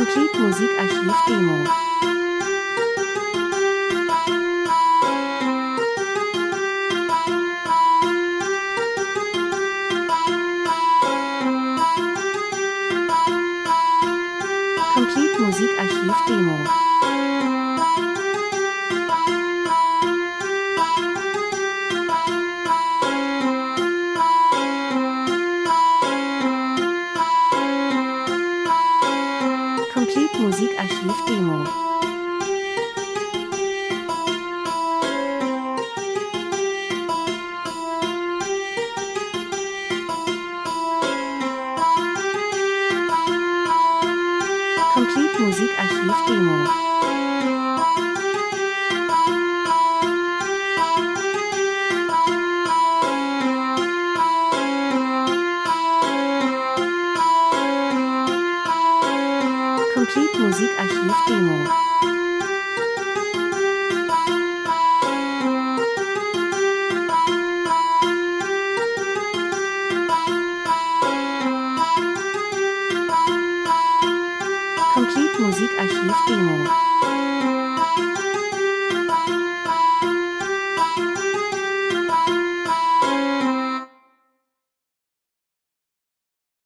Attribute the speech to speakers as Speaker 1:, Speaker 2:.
Speaker 1: Complete Musikarchiv Demo. Complete Musikarchiv Demo. Complete Musikarchiv Demo. Complete Musikarchiv Demo. Complete Musikarchiv Demo. Complete Musikarchiv Demo.